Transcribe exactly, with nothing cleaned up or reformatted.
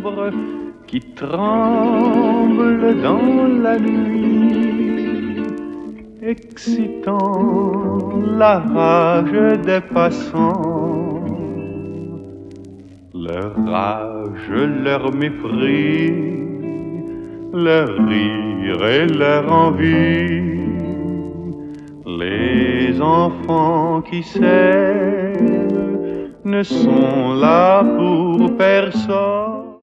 l'ombre qui tremble dans la nuit, excitant la rage des passants, leur rage, leur mépris, leur rire et leur envie. Les enfants qui s'aiment ne sont là pour personne.